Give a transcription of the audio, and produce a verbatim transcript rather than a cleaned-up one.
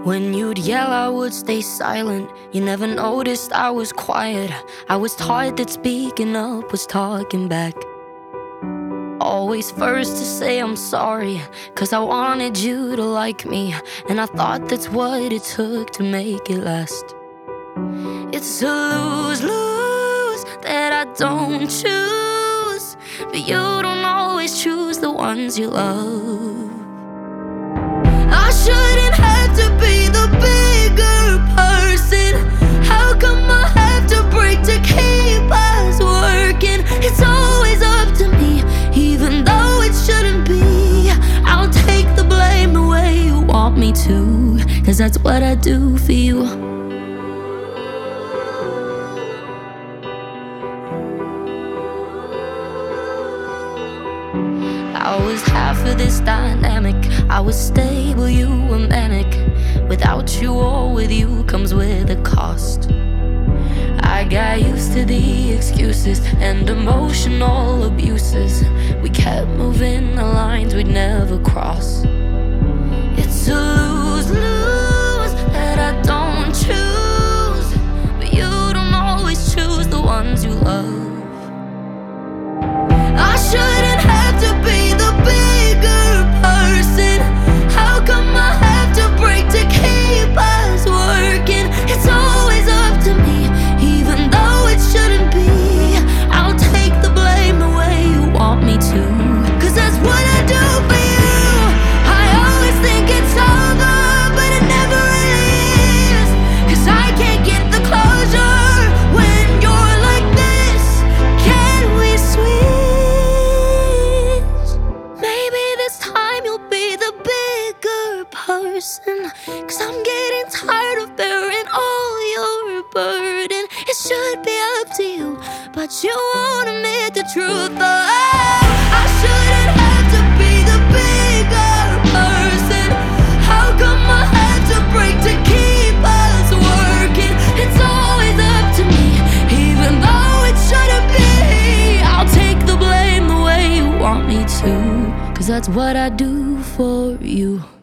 When you'd yell, I would stay silent. You never noticed I was quiet. I was taught that speaking up was talking back. Always first to say I'm sorry, 'cause I wanted you to like me, and I thought that's what it took to make it last. It's a lose-lose that I don't choose, but you don't always choose the ones you love. I shouldn't have to be the bigger person. How come I have to break to keep us working? It's always up to me, even though it shouldn't be. I'll take the blame the way you want me to, 'cause that's what I do for you. I was half of this dynamic. I was stable, you were manic. Without you or with you comes with a cost. I got used to the excuses and emotional abuses. We kept moving the lines we'd never cross. It's a lose-lose that I don't choose, but you don't always choose the ones you love. I shouldn't have to be the bigger person. How come I have to break to keep us working? It's always up to me, even though it shouldn't be. I'll take the blame the way you want me to, 'cause that's what I do for you. I always think it's over, but it never really is, 'cause I can't get the closure when you're like this. Can we switch? Maybe this time you'll be the bigger person, 'cause I'm getting tired of bearing all your burden. It should be up to you, but you won't admit the truth. Oh, I shouldn't have to be the bigger person. How come I had to break to keep us working? It's always up to me, even though it shouldn't be. I'll take the blame the way you want me to, 'cause that's what I do for you.